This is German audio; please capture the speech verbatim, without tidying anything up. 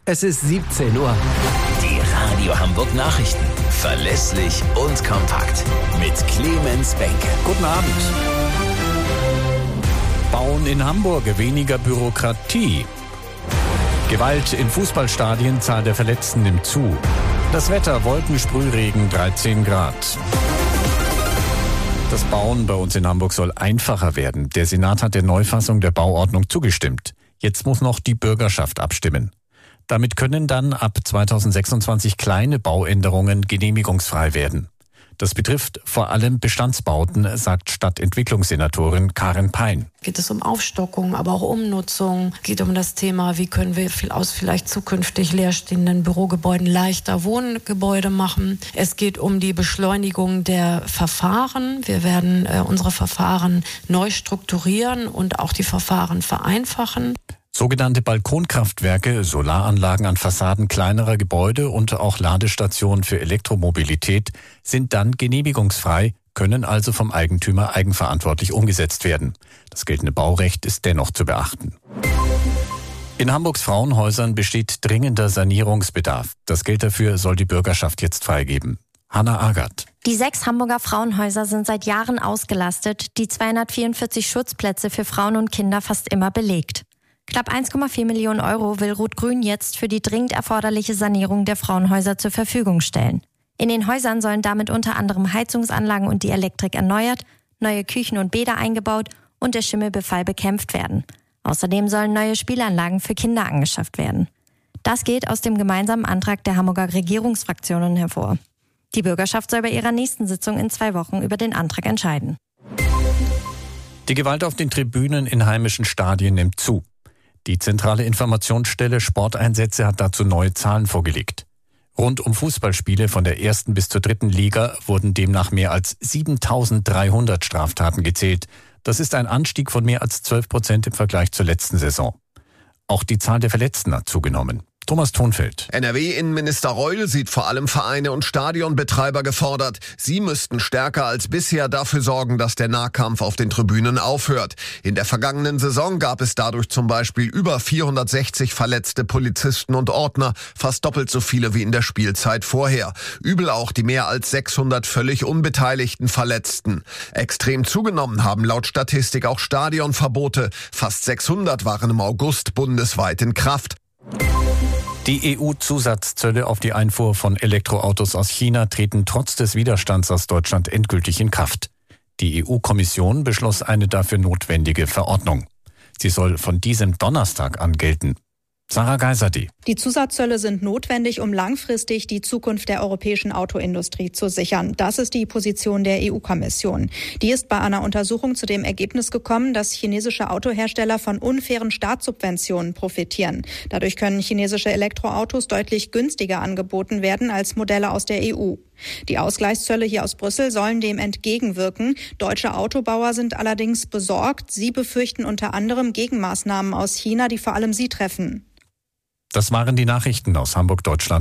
Es ist siebzehn Uhr. Die Radio Hamburg Nachrichten. Verlässlich und kompakt. Mit Clemens Benke. Guten Abend. Bauen in Hamburg, weniger Bürokratie. Gewalt in Fußballstadien, Zahl der Verletzten nimmt zu. Das Wetter, Wolken, Sprühregen, dreizehn Grad. Das Bauen bei uns in Hamburg soll einfacher werden. Der Senat hat der Neufassung der Bauordnung zugestimmt. Jetzt muss noch die Bürgerschaft abstimmen. Damit können dann ab zweitausendsechsundzwanzig kleine Bauänderungen genehmigungsfrei werden. Das betrifft vor allem Bestandsbauten, sagt Stadtentwicklungssenatorin Karin Pein. Geht es um Aufstockung, aber auch Umnutzung. Geht um das Thema, wie können wir viel aus vielleicht zukünftig leerstehenden Bürogebäuden leichter Wohngebäude machen. Es geht um die Beschleunigung der Verfahren. Wir werden äh, unsere Verfahren neu strukturieren und auch die Verfahren vereinfachen. Sogenannte Balkonkraftwerke, Solaranlagen an Fassaden kleinerer Gebäude und auch Ladestationen für Elektromobilität sind dann genehmigungsfrei, können also vom Eigentümer eigenverantwortlich umgesetzt werden. Das geltende Baurecht ist dennoch zu beachten. In Hamburgs Frauenhäusern besteht dringender Sanierungsbedarf. Das Geld dafür soll die Bürgerschaft jetzt freigeben. Hanna Agert. Die sechs Hamburger Frauenhäuser sind seit Jahren ausgelastet, die zweihundertvierundvierzig Schutzplätze für Frauen und Kinder fast immer belegt. Knapp eins Komma vier Millionen Euro will Rot-Grün jetzt für die dringend erforderliche Sanierung der Frauenhäuser zur Verfügung stellen. In den Häusern sollen damit unter anderem Heizungsanlagen und die Elektrik erneuert, neue Küchen und Bäder eingebaut und der Schimmelbefall bekämpft werden. Außerdem sollen neue Spielanlagen für Kinder angeschafft werden. Das geht aus dem gemeinsamen Antrag der Hamburger Regierungsfraktionen hervor. Die Bürgerschaft soll bei ihrer nächsten Sitzung in zwei Wochen über den Antrag entscheiden. Die Gewalt auf den Tribünen in heimischen Stadien nimmt zu. Die zentrale Informationsstelle Sporteinsätze hat dazu neue Zahlen vorgelegt. Rund um Fußballspiele von der ersten bis zur dritten Liga wurden demnach mehr als siebentausenddreihundert Straftaten gezählt. Das ist ein Anstieg von mehr als zwölf Prozent im Vergleich zur letzten Saison. Auch die Zahl der Verletzten hat zugenommen. Thomas Thonfeld. N R W-Innenminister Reul sieht vor allem Vereine und Stadionbetreiber gefordert. Sie müssten stärker als bisher dafür sorgen, dass der Nahkampf auf den Tribünen aufhört. In der vergangenen Saison gab es dadurch zum Beispiel über vierhundertsechzig verletzte Polizisten und Ordner, fast doppelt so viele wie in der Spielzeit vorher. Übel auch die mehr als sechshundert völlig unbeteiligten Verletzten. Extrem zugenommen haben laut Statistik auch Stadionverbote. Fast sechshundert waren im August bundesweit in Kraft. Die E U-Zusatzzölle auf die Einfuhr von Elektroautos aus China treten trotz des Widerstands aus Deutschland endgültig in Kraft. Die E U-Kommission beschloss eine dafür notwendige Verordnung. Sie soll von diesem Donnerstag an gelten. Sarah Geiserdi. Die Zusatzzölle sind notwendig, um langfristig die Zukunft der europäischen Autoindustrie zu sichern. Das ist die Position der E U-Kommission. Die ist bei einer Untersuchung zu dem Ergebnis gekommen, dass chinesische Autohersteller von unfairen Staatssubventionen profitieren. Dadurch können chinesische Elektroautos deutlich günstiger angeboten werden als Modelle aus der E U. Die Ausgleichszölle hier aus Brüssel sollen dem entgegenwirken. Deutsche Autobauer sind allerdings besorgt. Sie befürchten unter anderem Gegenmaßnahmen aus China, die vor allem sie treffen. Das waren die Nachrichten aus Hamburg, Deutschland.